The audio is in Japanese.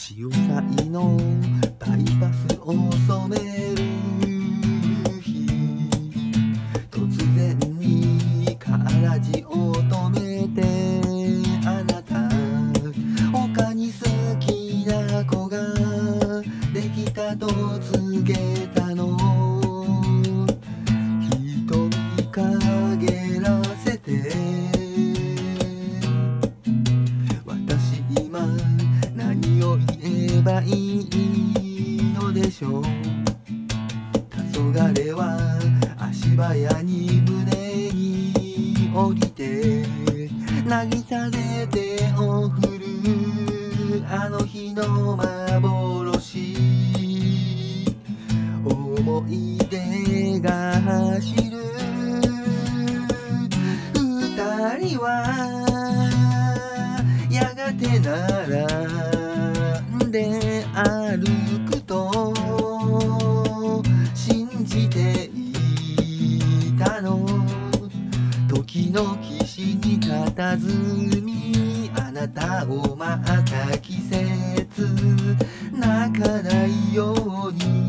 潮騒のバイパスを染める日、突然にカーラジを止めて、あなた他に好きな子ができたと告げたの。瞳陰らせて、私今何を言えばいいのでしょう。黄昏は足早に胸に降りて、渚で手を振るあの日の幻、思い出が走る。二人はやがて並んで歩くと信じていたの。時の岸に佇み、あなたを待った季節、泣かないように